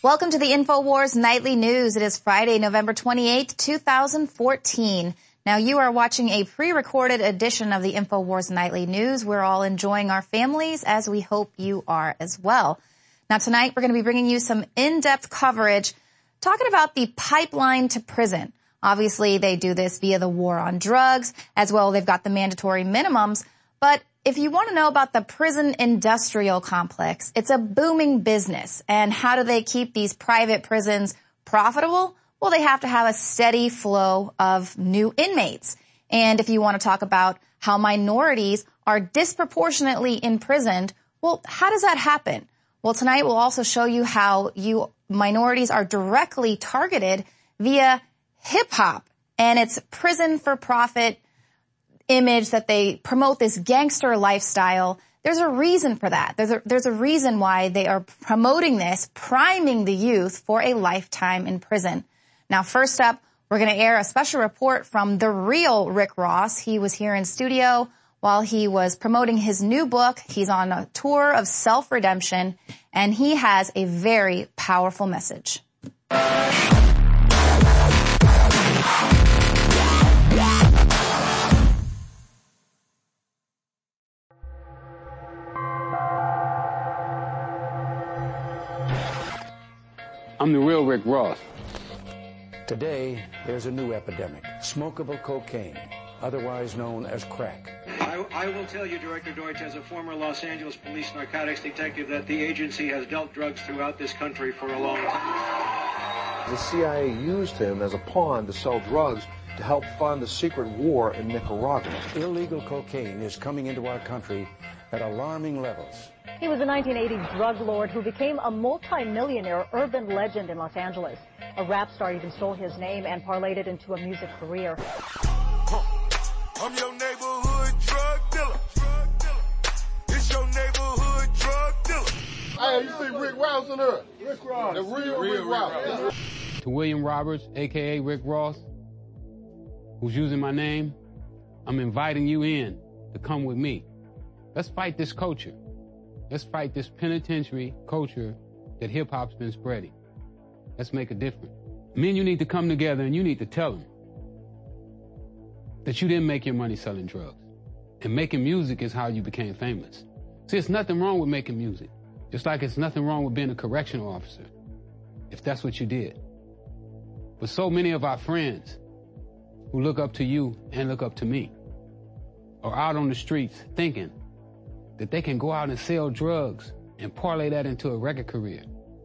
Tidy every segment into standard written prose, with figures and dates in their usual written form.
Welcome to the InfoWars Nightly News. It is Friday, November 28, 2014. Now, you are watching a pre-recorded edition of the InfoWars Nightly News. We're all enjoying our families, as we hope you are as well. Now, tonight, we're going to be bringing you some in-depth coverage talking about the pipeline to prison. Obviously, they do this via the war on drugs. As well, they've got the mandatory minimums. But if you want to know about the prison industrial complex, it's a booming business. And how do they keep these private prisons profitable? Well, they have to have a steady flow of new inmates. And if you want to talk about how minorities are disproportionately imprisoned, well, how does that happen? Well, tonight we'll also show you how minorities are directly targeted via hip-hop and its prison-for-profit image that they promote, this gangster lifestyle. There's a reason for that. There's a reason why they are promoting this, priming the youth for a lifetime in prison. Now, first up, we're going to air a special report from the real Rick Ross. He was here in studio while he was promoting his new book. He's on a tour of self-redemption, and he has a very powerful message. I'm the real Rick Ross. Today, there's a new epidemic, smokable cocaine, otherwise known as crack. I will tell you, Director Deutsch, as a former Los Angeles police narcotics detective, that the agency has dealt drugs throughout this country for a long time. The CIA used him as a pawn to sell drugs to help fund the secret war in Nicaragua. Illegal cocaine is coming into our country at alarming levels. He was a 1980s drug lord who became a multi-millionaire urban legend in Los Angeles. A rap star even stole his name and parlayed it into a music career. I'm your neighborhood drug dealer. It's your neighborhood drug dealer. Hey, you see Rick Ross in there? Rick Ross. The real Rick Ross. To William Roberts, a.k.a. Rick Ross, who's using my name, I'm inviting you in to come with me. Let's fight this culture. Let's fight this penitentiary culture that hip-hop's been spreading. Let's make a difference. Me and you need to come together and you need to tell them that you didn't make your money selling drugs. And making music is how you became famous. See, there's nothing wrong with making music. Just like it's nothing wrong with being a correctional officer, if that's what you did. But so many of our friends who look up to you and look up to me are out on the streets thinking that they can go out and sell drugs and parlay that into a record career.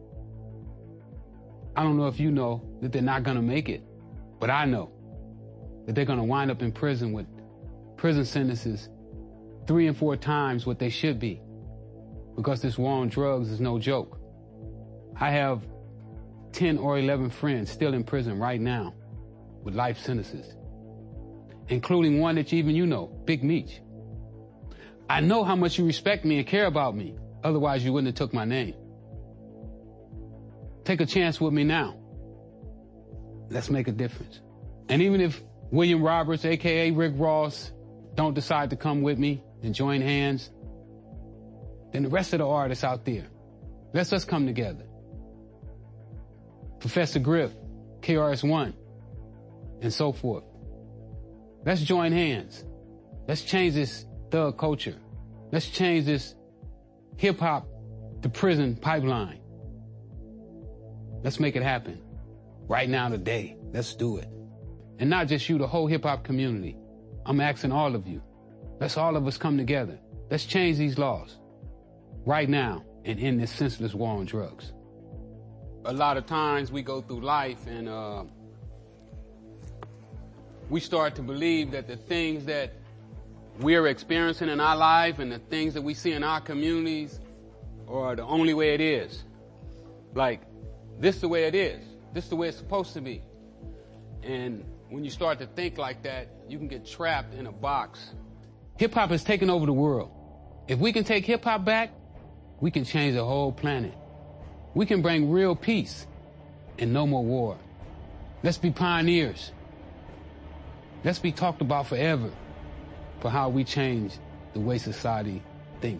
I don't know if you know that they're not going to make it, but I know that they're going to wind up in prison with prison sentences 3 and 4 times what they should be, because this war on drugs is no joke. I have 10 or 11 friends still in prison right now with life sentences, including one that even you know, Big Meech. I know how much you respect me and care about me. Otherwise, you wouldn't have took my name. Take a chance with me now. Let's make a difference. And even if William Roberts, a.k.a. Rick Ross, don't decide to come with me and join hands, then the rest of the artists out there, let's us come together. Professor Griff, KRS-One, and so forth. Let's join hands. Let's change this thug culture. Let's change this hip-hop to prison pipeline. Let's make it happen. Right now, today. Let's do it. And not just you, the whole hip-hop community. I'm asking all of you. Let's all of us come together. Let's change these laws. Right now, and end this senseless war on drugs. A lot of times we go through life and we start to believe that the things that we're experiencing in our life and the things that we see in our communities are the only way it is. Like, this is the way it is. This is the way it's supposed to be. And when you start to think like that, you can get trapped in a box. Hip-hop has taken over the world. If we can take hip-hop back, we can change the whole planet. We can bring real peace and no more war. Let's be pioneers. Let's be talked about forever for how we change the way society thinks.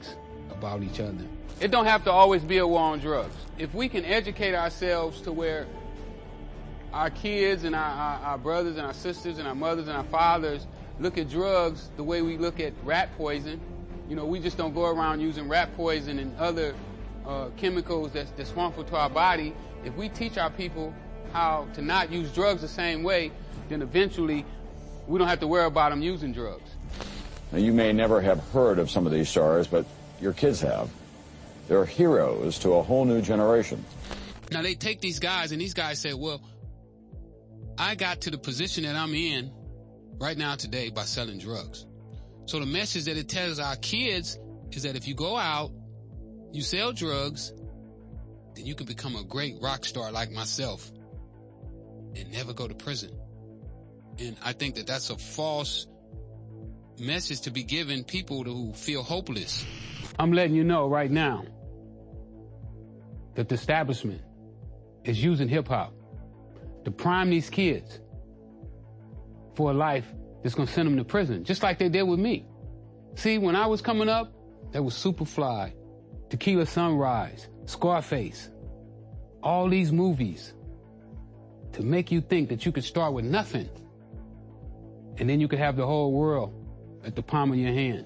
about each other. It don't have to always be a war on drugs. If we can educate ourselves to where our kids and our brothers and our sisters and our mothers and our fathers look at drugs the way we look at rat poison. You know, we just don't go around using rat poison and other chemicals that's harmful to our body. If we teach our people how to not use drugs the same way, then eventually we don't have to worry about them using drugs. Now, you may never have heard of some of these stars, but your kids have. They're heroes to a whole new generation. Now, they take these guys, and these guys say, well, I got to the position that I'm in right now today by selling drugs. So the message that it tells our kids is that if you go out, you sell drugs, then you can become a great rock star like myself and never go to prison. And I think that that's a false message to be given people who feel hopeless. I'm letting you know right now that the establishment is using hip-hop to prime these kids for a life that's going to send them to prison, just like they did with me. See, when I was coming up, there was Superfly, Tequila Sunrise, Scarface, all these movies to make you think that you could start with nothing and then you could have the whole world at the palm of your hand.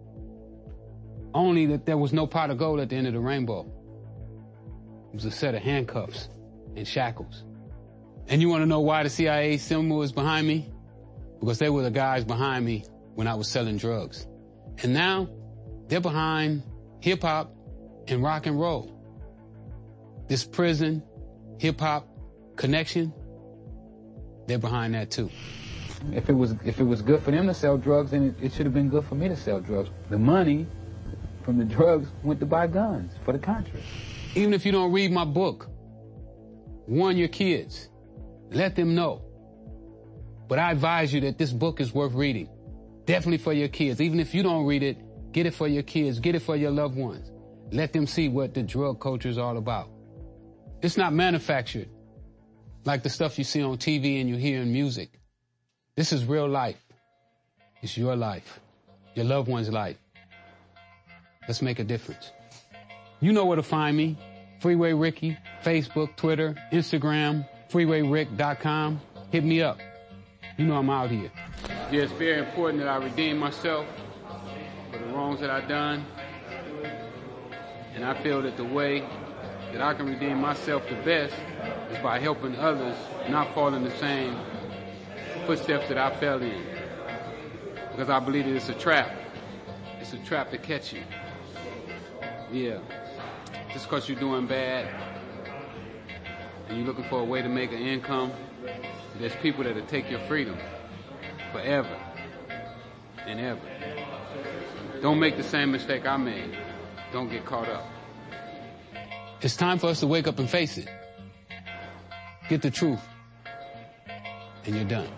Only that there was no pot of gold at the end of the rainbow. It was a set of handcuffs and shackles. And you want to know why the CIA symbol is behind me? Because they were the guys behind me when I was selling drugs. And now they're behind hip-hop and rock and roll. This prison, hip-hop connection, they're behind that too. If it was good for them to sell drugs, then it should have been good for me to sell drugs. The money from the drugs went to buy guns for the Contras. Even if you don't read my book, warn your kids. Let them know. But I advise you that this book is worth reading. Definitely for your kids. Even if you don't read it, get it for your kids. Get it for your loved ones. Let them see what the drug culture is all about. It's not manufactured like the stuff you see on TV and you hear in music. This is real life. It's your life, your loved one's life. Let's make a difference. You know where to find me. Freeway Ricky, Facebook, Twitter, Instagram, freewayrick.com. Hit me up. You know I'm out here. Yeah, it's very important that I redeem myself for the wrongs that I've done. And I feel that the way that I can redeem myself the best is by helping others not fall in the same footsteps that I fell in. Because I believe that it's a trap. It's a trap to catch you. Yeah. Just because you're doing bad and you're looking for a way to make an income, there's people that'll take your freedom forever and ever. Don't make the same mistake I made. Don't get caught up. It's time for us to wake up and face it. Get the truth. And you're done.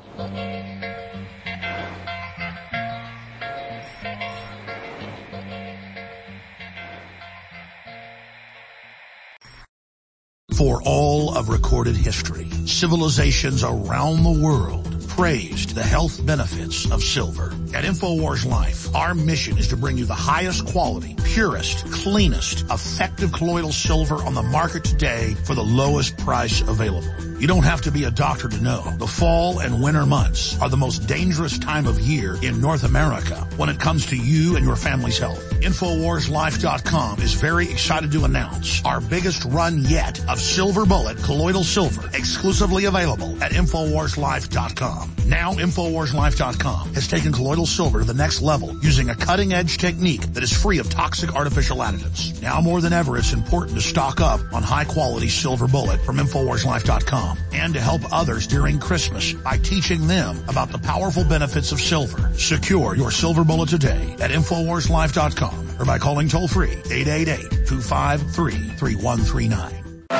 For all of recorded history, civilizations around the world praised the health benefits of silver. At InfoWars Life, our mission is to bring you the highest quality, purest, cleanest, effective colloidal silver on the market today for the lowest price available. You don't have to be a doctor to know. The fall and winter months are the most dangerous time of year in North America when it comes to you and your family's health. InfoWarsLife.com is very excited to announce our biggest run yet of Silver Bullet colloidal silver, exclusively available at InfoWarsLife.com. Now InfoWarsLife.com has taken colloidal silver to the next level using a cutting-edge technique that is free of toxic artificial additives. Now more than ever, it's important to stock up on high-quality Silver Bullet from InfoWarsLife.com and to help others during Christmas by teaching them about the powerful benefits of silver. Secure your Silver Bullet today at InfoWarsLife.com or by calling toll-free 888-253-3139.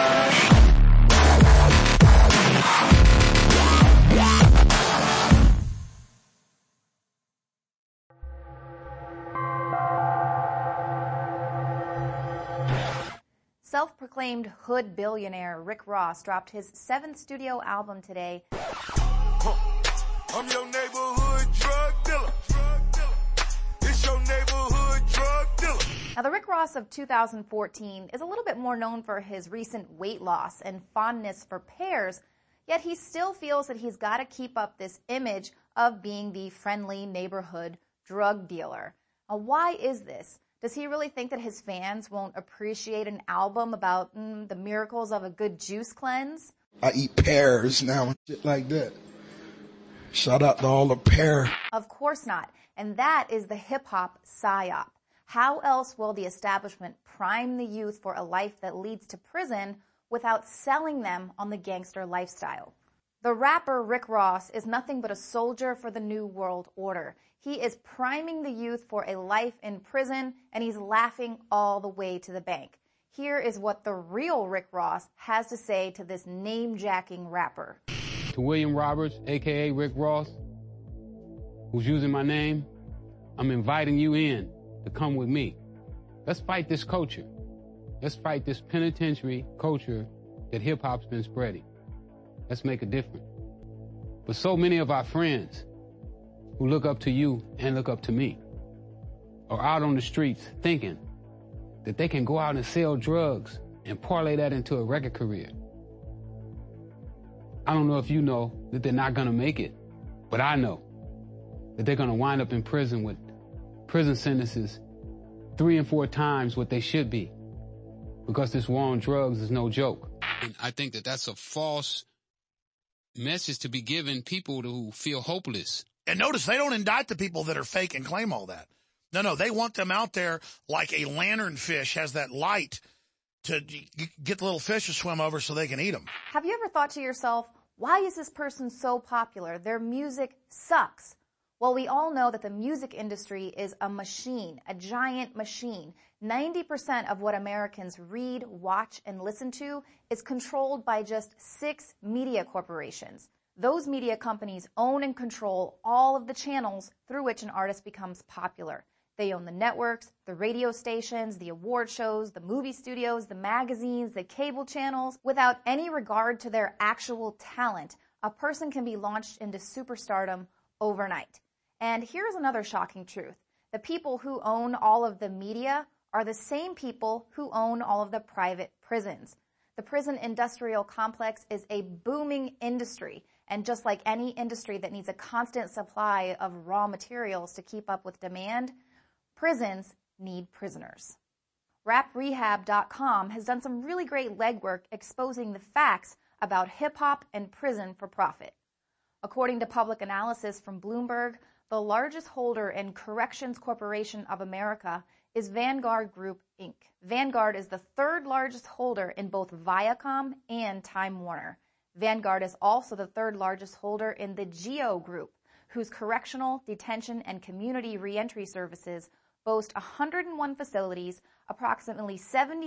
Self-proclaimed hood billionaire Rick Ross dropped his 7th studio album today. I'm your neighborhood drug dealer. It's your neighborhood drug dealer. Now, the Rick Ross Ross of 2014 is a little bit more known for his recent weight loss and fondness for pears, yet he still feels that he's got to keep up this image of being the friendly neighborhood drug dealer. Now, why is this? Does he really think that his fans won't appreciate an album about the miracles of a good juice cleanse? I eat pears now and shit like that. Shout out to all the pear. Of course not. And that is the hip-hop psyop. How else will the establishment prime the youth for a life that leads to prison without selling them on the gangster lifestyle? The rapper Rick Ross is nothing but a soldier for the New World Order. He is priming the youth for a life in prison, and he's laughing all the way to the bank. Here is what the real Rick Ross has to say to this name-jacking rapper. To William Roberts, a.k.a. Rick Ross, who's using my name, I'm inviting you in to come with me. Let's fight this culture. Let's fight this penitentiary culture that hip-hop's been spreading. Let's make a difference. But so many of our friends who look up to you and look up to me are out on the streets thinking that they can go out and sell drugs and parlay that into a record career. I don't know if you know that they're not going to make it, but I know that they're going to wind up in prison with prison sentences 3 and 4 times what they should be, because this war on drugs is no joke. And I think that that's a false message to be given people who feel hopeless. And notice they don't indict the people that are fake and claim all that. No, they want them out there like a lanternfish has that light to get the little fish to swim over so they can eat them. Have you ever thought to yourself, why is this person so popular? Their music sucks. Well, we all know that the music industry is a machine, a giant machine. 90% of what Americans read, watch, and listen to is controlled by just 6 media corporations. Those media companies own and control all of the channels through which an artist becomes popular. They own the networks, the radio stations, the award shows, the movie studios, the magazines, the cable channels. Without any regard to their actual talent, a person can be launched into superstardom overnight. And here's another shocking truth. The people who own all of the media are the same people who own all of the private prisons. The prison industrial complex is a booming industry. And just like any industry that needs a constant supply of raw materials to keep up with demand, prisons need prisoners. RapRehab.com has done some really great legwork exposing the facts about hip-hop and prison for profit. According to public analysis from Bloomberg, the largest holder in Corrections Corporation of America is Vanguard Group, Inc. Vanguard is the 3rd largest holder in both Viacom and Time Warner. Vanguard is also the 3rd largest holder in the GEO Group, whose correctional, detention, and community reentry services boast 101 facilities, approximately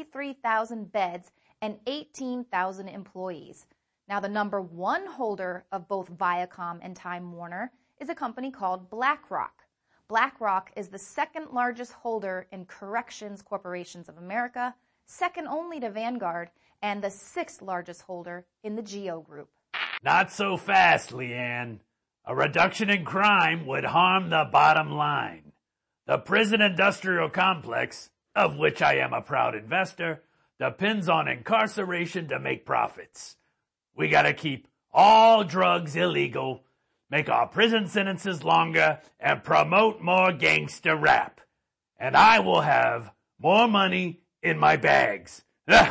73,000 beds, and 18,000 employees. Now, the number 1 holder of both Viacom and Time Warner is a company called BlackRock. BlackRock is the 2nd largest holder in Corrections Corporations of America, second only to Vanguard, and the 6th largest holder in the GEO Group. Not so fast, Leanne. A reduction in crime would harm the bottom line. The prison industrial complex, of which I am a proud investor, depends on incarceration to make profits. We gotta keep all drugs illegal, make our prison sentences longer, and promote more gangster rap. And I will have more money in my bags.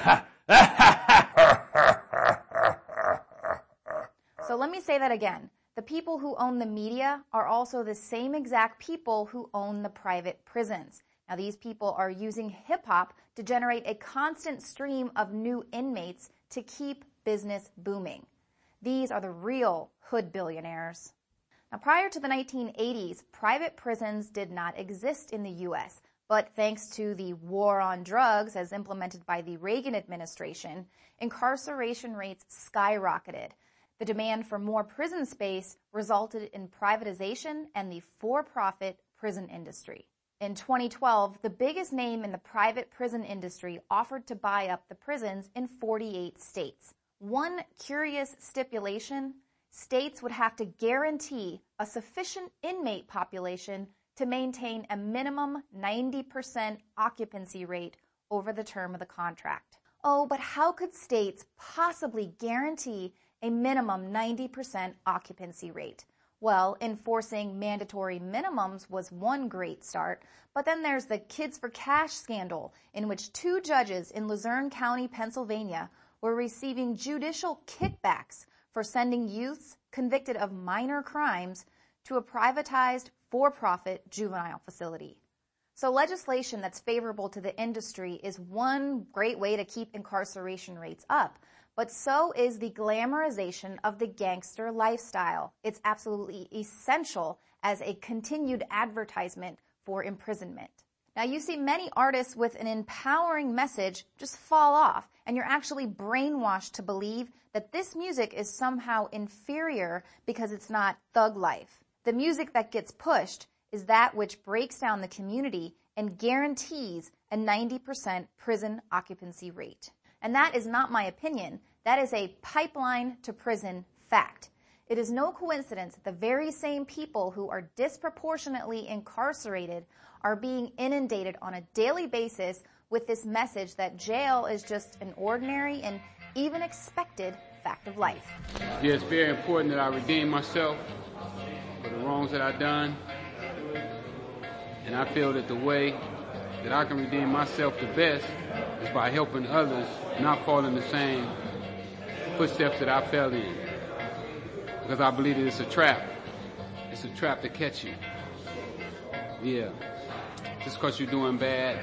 So let me say that again. The people who own the media are also the same exact people who own the private prisons. Now, these people are using hip-hop to generate a constant stream of new inmates to keep business booming. These are the real hood billionaires. Now, prior to the 1980s, private prisons did not exist in the U.S., but thanks to the war on drugs as implemented by the Reagan administration, incarceration rates skyrocketed. The demand for more prison space resulted in privatization and the for-profit prison industry. In 2012, the biggest name in the private prison industry offered to buy up the prisons in 48 states. One curious stipulation: states would have to guarantee a sufficient inmate population to maintain a minimum 90% occupancy rate over the term of the contract. Oh, but how could states possibly guarantee a minimum 90% occupancy rate? Well, enforcing mandatory minimums was one great start, but then there's the Kids for Cash scandal, in which 2 judges in Luzerne County, Pennsylvania, were receiving judicial kickbacks for sending youths convicted of minor crimes to a privatized, for-profit juvenile facility. So legislation that's favorable to the industry is one great way to keep incarceration rates up. But so is the glamorization of the gangster lifestyle. It's absolutely essential as a continued advertisement for imprisonment. Now, you see many artists with an empowering message just fall off, and you're actually brainwashed to believe that this music is somehow inferior because it's not thug life. The music that gets pushed is that which breaks down the community and guarantees a 90% prison occupancy rate. And that is not my opinion. That is a pipeline to prison fact. It is no coincidence that the very same people who are disproportionately incarcerated are being inundated on a daily basis with this message that jail is just an ordinary and even expected fact of life. Yeah, it's very important that I redeem myself for the wrongs that I've done. And I feel that the way that I can redeem myself the best is by helping others not fall in the same footsteps that I fell in. Because I believe that it's a trap. It's a trap to catch you. Yeah. Just because you're doing bad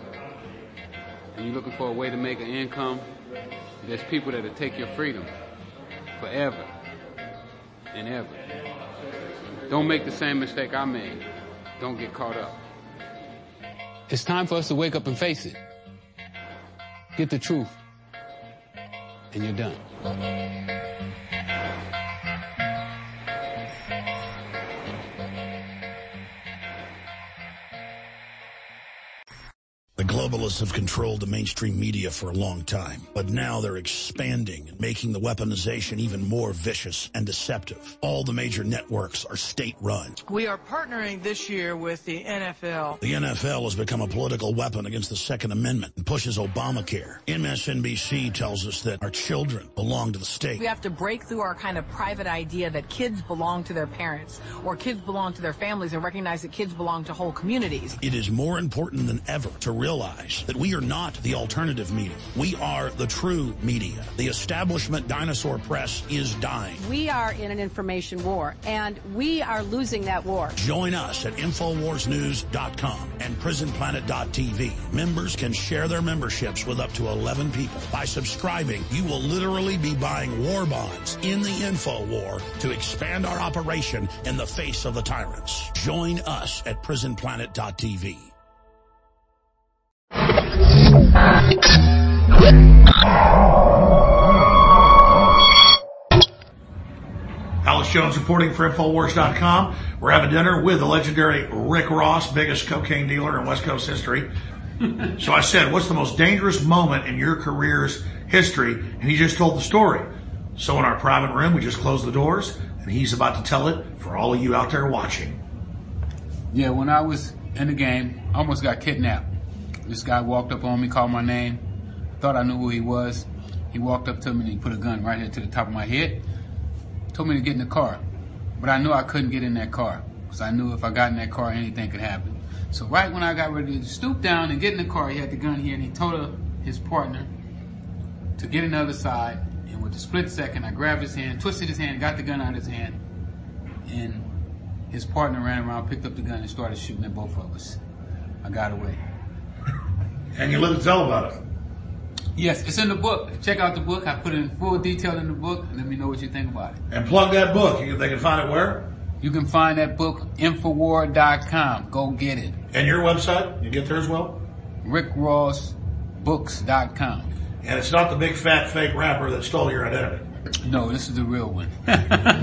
and you're looking for a way to make an income, there's people that'll take your freedom forever and ever. Don't make the same mistake I made. Don't get caught up. It's time for us to wake up and face it. Get the truth. And you're done. The globalists have controlled the mainstream media for a long time, but now they're expanding and making the weaponization even more vicious and deceptive. All the major networks are state-run. We are partnering this year with the NFL. The NFL has become a political weapon against the Second Amendment and pushes Obamacare. MSNBC tells us that our children belong to the state. We have to break through our kind of private idea that kids belong to their parents or kids belong to their families and recognize that kids belong to whole communities. It is more important than ever to realize that we are not the alternative media. We are the true media. The establishment dinosaur press is dying. We are in an information war, and we are losing that war. Join us at InfoWarsNews.com and PrisonPlanet.tv. Members can share their memberships with up to 11 people. By subscribing, you will literally be buying war bonds in the info war to expand our operation in the face of the tyrants. Join us at PrisonPlanet.tv. Alex Jones reporting for Infowars.com. We're having dinner with the legendary Rick Ross, biggest cocaine dealer in West Coast history. So I said, what's the most dangerous moment in your career's history? And he just told the story. So in our private room, we just closed the doors, and he's about to tell it for all of you out there watching. Yeah, when I was in the game, I almost got kidnapped. This guy walked up on me, called my name, thought I knew who he was. He walked up to me and he put a gun right here to the top of my head, told me to get in the car. But I knew I couldn't get in that car because I knew if I got in that car, anything could happen. So right when I got ready to stoop down and get in the car, he had the gun here and he told his partner to get on the other side. And with a split second, I grabbed his hand, twisted his hand, got the gun out of his hand. And his partner ran around, picked up the gun and started shooting at both of us. I got away. And you live to tell about it. Yes, it's in the book. Check out the book. I put it in full detail in the book. Let me know what you think about it. And plug that book. They can find it where? You can find that book, Infowar.com. Go get it. And your website? You get there as well? RickRossBooks.com. And it's not the big fat fake rapper that stole your identity. No, this is the real one. All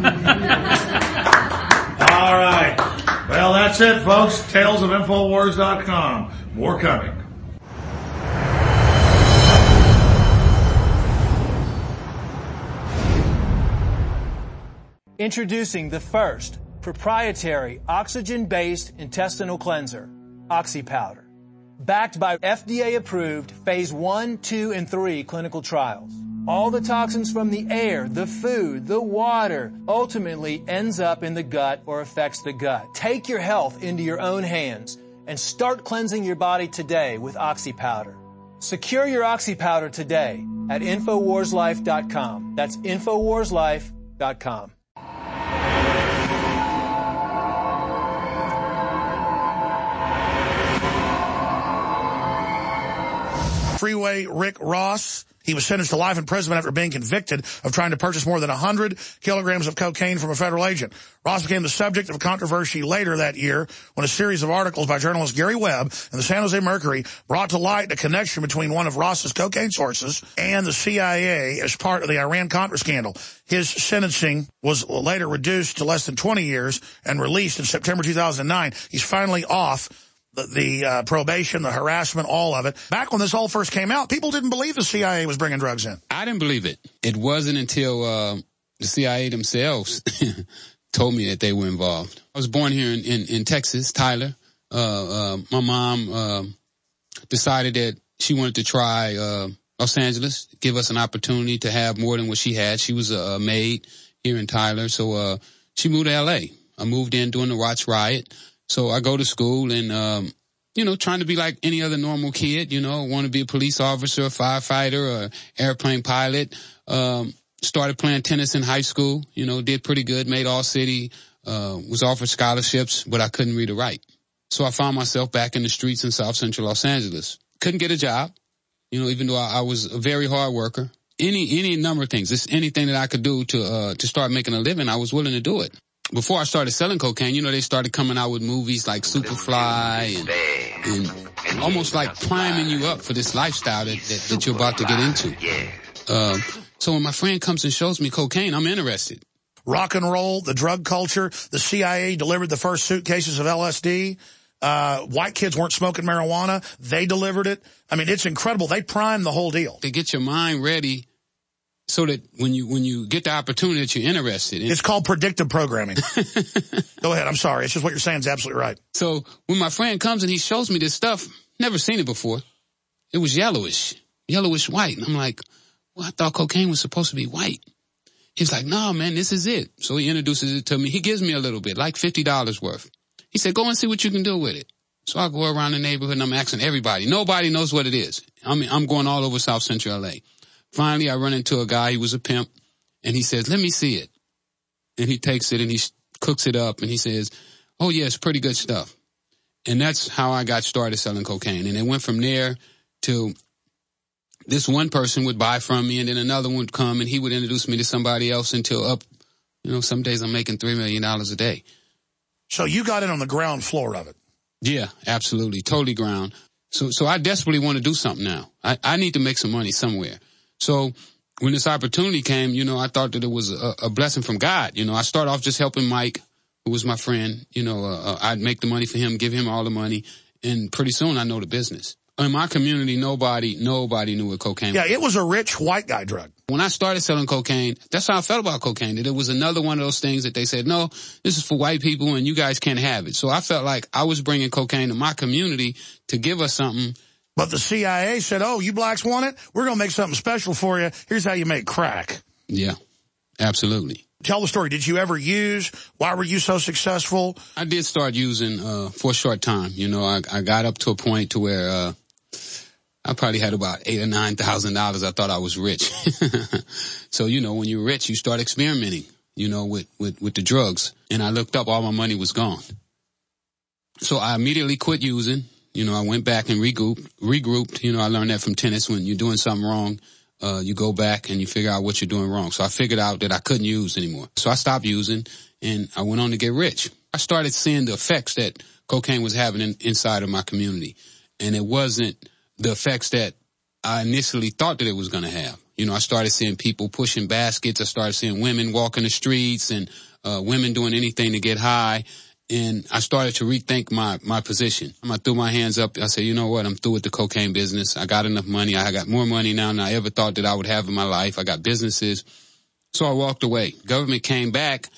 right. Well, that's it, folks. Tales of Infowars.com. More coming. Introducing the first proprietary oxygen-based intestinal cleanser, OxyPowder, backed by FDA-approved phase 1, 2, and 3 clinical trials. All the toxins from the air, the food, the water, ultimately ends up in the gut or affects the gut. Take your health into your own hands and start cleansing your body today with OxyPowder. Secure your OxyPowder today at InfoWarsLife.com. That's InfoWarsLife.com. Freeway Rick Ross. He was sentenced to life imprisonment after being convicted of trying to purchase more than 100 kilograms of cocaine from a federal agent. Ross became the subject of controversy later that year when a series of articles by journalist Gary Webb and the San Jose Mercury brought to light the connection between one of Ross's cocaine sources and the CIA as part of the Iran-Contra scandal. His sentencing was later reduced to less than 20 years and released in September 2009. He's finally off the probation, the harassment, all of it. Back when this all first came out, people didn't believe the CIA was bringing drugs in. I didn't believe it. It wasn't until the CIA themselves told me that they were involved. I was born here in Texas, Tyler. My mom decided that she wanted to try Los Angeles, give us an opportunity to have more than what she had. She was a maid here in Tyler, so she moved to L.A. I moved in during the Watts riot. So I go to school and, trying to be like any other normal kid, want to be a police officer, a firefighter, or airplane pilot. Started playing tennis in high school, did pretty good, made all city, was offered scholarships, but I couldn't read or write. So I found myself back in the streets in South Central Los Angeles. Couldn't get a job, even though I was a very hard worker. Any number of things, just anything that I could do to start making a living, I was willing to do it. Before I started selling cocaine, they started coming out with movies like Superfly and almost like priming you up for this lifestyle that you're about to get into. So when my friend comes and shows me cocaine, I'm interested. Rock and roll, the drug culture, the CIA delivered the first suitcases of LSD. White kids weren't smoking marijuana. They delivered it. I mean, it's incredible. They primed the whole deal. They get your mind ready so that when you get the opportunity that you're interested in. It's called predictive programming. Go ahead. I'm sorry. It's just what you're saying is absolutely right. So when my friend comes and he shows me this stuff, never seen it before. It was yellowish white. And I'm like, well, I thought cocaine was supposed to be white. He's like, no, man, this is it. So he introduces it to me. He gives me a little bit, like $50 worth. He said, go and see what you can do with it. So I go around the neighborhood and I'm asking everybody. Nobody knows what it is. I'm going all over South Central LA. Finally, I run into a guy. He was a pimp, and he says, let me see it. And he takes it, and he cooks it up, and he says, oh, yeah, it's pretty good stuff. And that's how I got started selling cocaine. And it went from there to this one person would buy from me, and then another one would come, and he would introduce me to somebody else until up, some days I'm making $3 million a day. So you got in on the ground floor of it. Yeah, absolutely. Totally ground. So I desperately want to do something now. I need to make some money somewhere. So when this opportunity came, I thought that it was a blessing from God. I started off just helping Mike, who was my friend. I'd make the money for him, give him all the money, and pretty soon I know the business. In my community, nobody knew what cocaine was. Yeah, it was a rich white guy drug. When I started selling cocaine, that's how I felt about cocaine. That it was another one of those things that they said, no, this is for white people and you guys can't have it. So I felt like I was bringing cocaine to my community to give us something. But the CIA said, oh, you blacks want it? We're going to make something special for you. Here's how you make crack. Yeah, absolutely. Tell the story. Did you ever use? Why were you so successful? I did start using for a short time. I got up to a point to where I probably had about $8,000 or $9,000. I thought I was rich. So, when you're rich, you start experimenting, with the drugs. And I looked up, all my money was gone. So I immediately quit using. I went back and regrouped. I learned that from tennis. When you're doing something wrong, you go back and you figure out what you're doing wrong. So I figured out that I couldn't use anymore. So I stopped using and I went on to get rich. I started seeing the effects that cocaine was having inside of my community. And it wasn't the effects that I initially thought that it was going to have. I started seeing people pushing baskets. I started seeing women walking the streets and women doing anything to get high. And I started to rethink my position. I threw my hands up. I said, you know what? I'm through with the cocaine business. I got enough money. I got more money now than I ever thought that I would have in my life. I got businesses. So I walked away. Government came back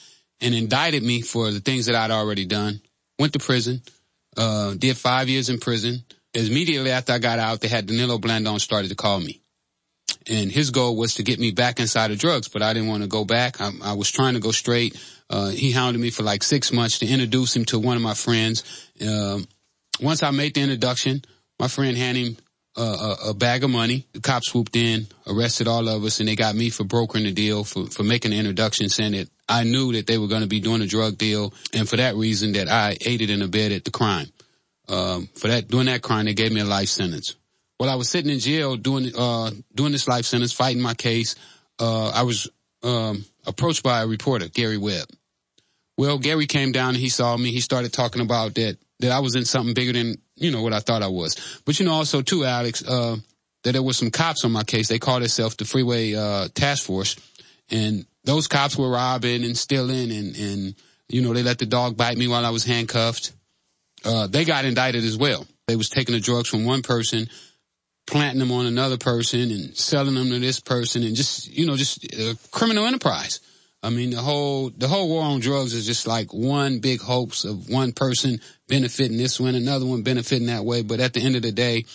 and indicted me for the things that I'd already done. Went to prison, did 5 years in prison. Immediately after I got out, they had Danilo Blandón started to call me. And his goal was to get me back inside of drugs, but I didn't want to go back. I was trying to go straight. He hounded me for like 6 months to introduce him to one of my friends. Once I made the introduction, my friend handed him a bag of money. The cops swooped in, arrested all of us, and they got me for brokering the deal, for making the introduction, saying that I knew that they were going to be doing a drug deal, and for that reason that I aided and abetted the crime. Doing that crime, they gave me a life sentence. While I was sitting in jail doing this life sentence, fighting my case, I was approached by a reporter, Gary Webb. Well, Gary came down and he saw me. He started talking about that I was in something bigger than, what I thought I was. But also too, Alex, that there were some cops on my case. They called themselves the Freeway Task Force. And those cops were robbing and stealing and they let the dog bite me while I was handcuffed. They got indicted as well. They was taking the drugs from one person, planting them on another person and selling them to this person and just a criminal enterprise. I mean, the whole war on drugs is just like one big hoax of one person benefiting this one, another one benefiting that way. But at the end of the day,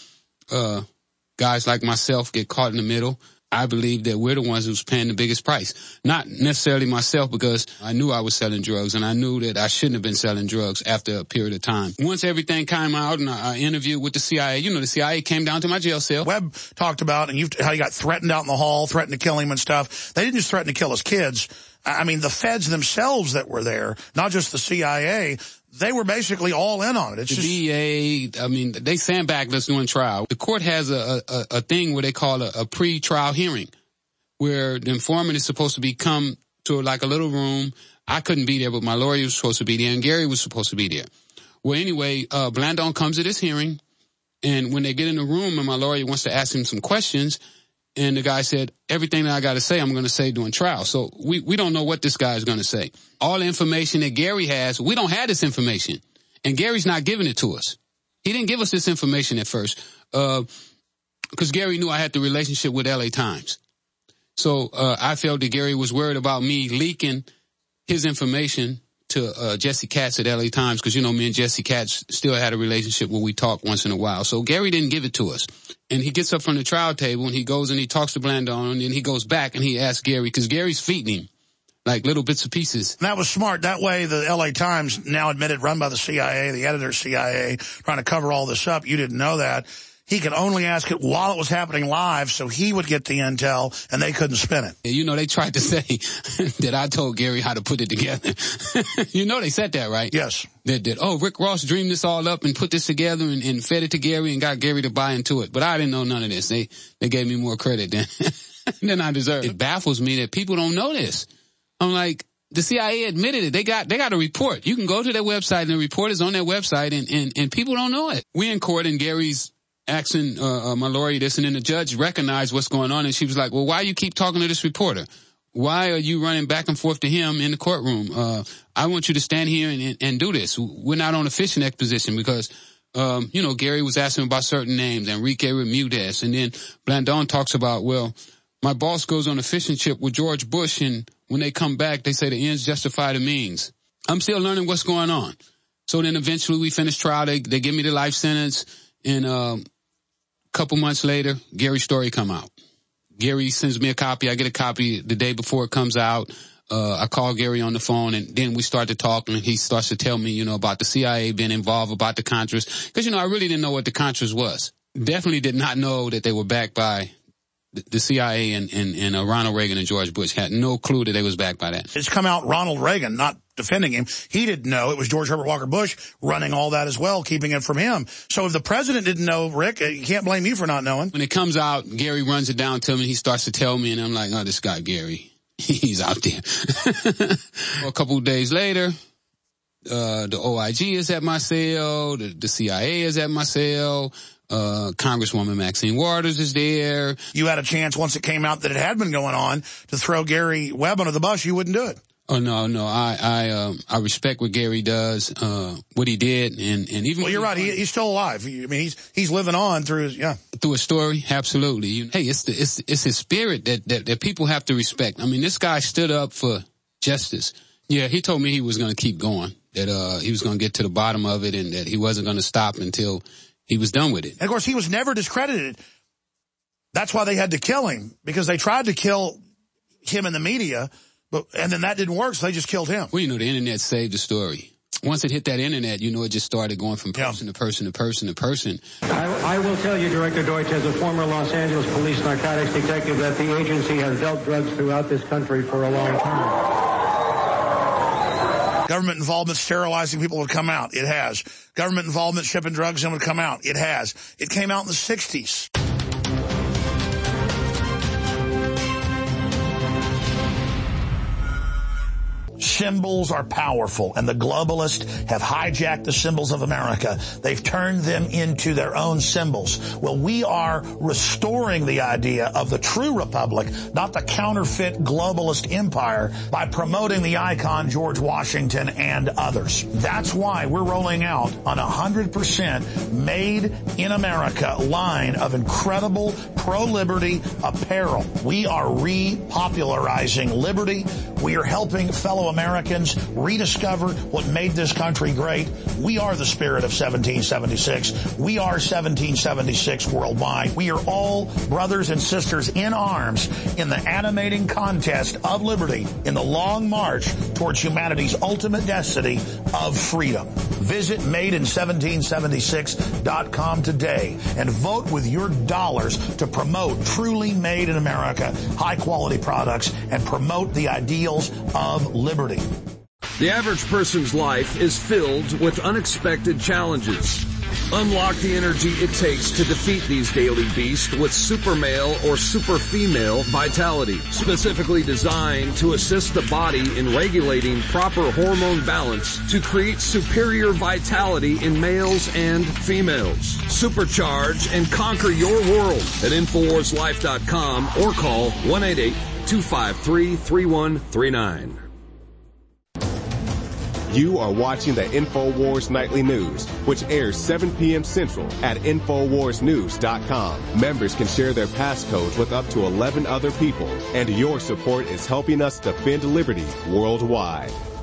guys like myself get caught in the middle. I believe that we're the ones who's paying the biggest price. Not necessarily myself, because I knew I was selling drugs and I knew that I shouldn't have been selling drugs after a period of time. Once everything came out and I interviewed with the CIA, the CIA came down to my jail cell. Webb talked about how you got threatened out in the hall, threatened to kill him and stuff. They didn't just threaten to kill his kids. I mean, the feds themselves that were there, not just the CIA, they were basically all in on it. DA, they sandbagged us during trial. The court has a thing where they call a pre-trial hearing, where the informant is supposed to come to like a little room. I couldn't be there, but my lawyer was supposed to be there, and Gary was supposed to be there. Well, anyway, Blandón comes to this hearing, and when they get in the room and my lawyer wants to ask him some questions, and the guy said, everything that I got to say, I'm going to say during trial. So we don't know what this guy is going to say. All the information that Gary has, we don't have this information. And Gary's not giving it to us. He didn't give us this information at first, because Gary knew I had the relationship with LA Times. So I felt that Gary was worried about me leaking his information to Jesse Katz at LA Times, because, me and Jesse Katz still had a relationship where we talk once in a while. So Gary didn't give it to us. And he gets up from the trial table and he goes and he talks to Blandón, and then he goes back and he asks Gary, because Gary's feeding him like little bits and pieces. And that was smart. That way the LA Times, now admitted, run by the CIA, the editor CIA, trying to cover all this up. You didn't know that. He could only ask it while it was happening live, so he would get the intel, and they couldn't spin it. They tried to say that I told Gary how to put it together. They said that, right? Yes. That Rick Ross dreamed this all up and put this together and fed it to Gary and got Gary to buy into it. But I didn't know none of this. They gave me more credit than I deserved. It baffles me that people don't know this. I'm like, the CIA admitted it. They got a report. You can go to their website, and the report is on their website, and people don't know it. We're in court, and Gary's asking my lawyer this, and then the judge recognized what's going on, and she was like, well, why you keep talking to this reporter? Why are you running back and forth to him in the courtroom? I want you to stand here and do this. We're not on a fishing expedition, because Gary was asking about certain names, Enrique Bermudez, and then Blandón talks about, well, my boss goes on a fishing trip with George Bush, and when they come back, they say the ends justify the means. I'm still learning what's going on. So then eventually we finish trial. They give me the life sentence, and couple months later, Gary's story come out. Gary sends me a copy. I get a copy the day before it comes out. I call Gary on the phone, and then we start to talk, and he starts to tell me, about the CIA being involved, about the Contras. Because, I really didn't know what the Contras was. Definitely did not know that they were backed by the CIA and Ronald Reagan and George Bush. Had no clue that they was backed by that. It's come out Ronald Reagan, not defending him. He didn't know. It was George Herbert Walker Bush running all that as well, keeping it from him. So if the president didn't know, Rick, you can't blame you for not knowing. When it comes out, Gary runs it down to me. He starts to tell me, and I'm like, oh, this guy, Gary, he's out there. A couple of days later, the OIG is at my cell. The CIA is at my cell. Congresswoman Maxine Waters is there. You had a chance, once it came out that it had been going on, to throw Gary Webb under the bus. You wouldn't do it. Oh, no. I respect what Gary does, what he did, and even. Well, you're right. He's still alive. I mean, he's living on through his story. Absolutely. Hey, it's his spirit that people have to respect. I mean, this guy stood up for justice. Yeah, he told me he was going to keep going, that he was going to get to the bottom of it and that he wasn't going to stop until he was done with it. And, of course, he was never discredited. That's why they had to kill him, because they tried to kill him in the media, and then that didn't work, so they just killed him. Well, the internet saved the story. Once it hit that internet, it just started going from person to person to person to person. I will tell you, Director Deutsch, as a former Los Angeles police narcotics detective, that the agency has dealt drugs throughout this country for a long time. Government involvement sterilizing people would come out. It has. Government involvement shipping drugs in would come out. It has. It came out in the 60s. Symbols are powerful, and the globalists have hijacked the symbols of America. They've turned them into their own symbols. Well, we are restoring the idea of the true republic, not the counterfeit globalist empire, by promoting the icon George Washington and others. That's why we're rolling out an 100% made in America line of incredible pro-liberty apparel. We are repopularizing liberty. We are helping fellow Americans rediscover what made this country great. We are the spirit of 1776. We are 1776 worldwide. We are all brothers and sisters in arms in the animating contest of liberty in the long march towards humanity's ultimate destiny of freedom. Visit madein1776.com today and vote with your dollars to promote truly made in America, high-quality products, and promote the ideals of liberty. The average person's life is filled with unexpected challenges. Unlock the energy it takes to defeat these daily beasts with Super Male or Super Female Vitality, specifically designed to assist the body in regulating proper hormone balance to create superior vitality in males and females. Supercharge and conquer your world at InfoWarsLife.com or call 1-888-253-3139. You are watching the InfoWars Nightly News, which airs 7 p.m. Central at InfoWarsNews.com. Members can share their passcodes with up to 11 other people, and your support is helping us defend liberty worldwide.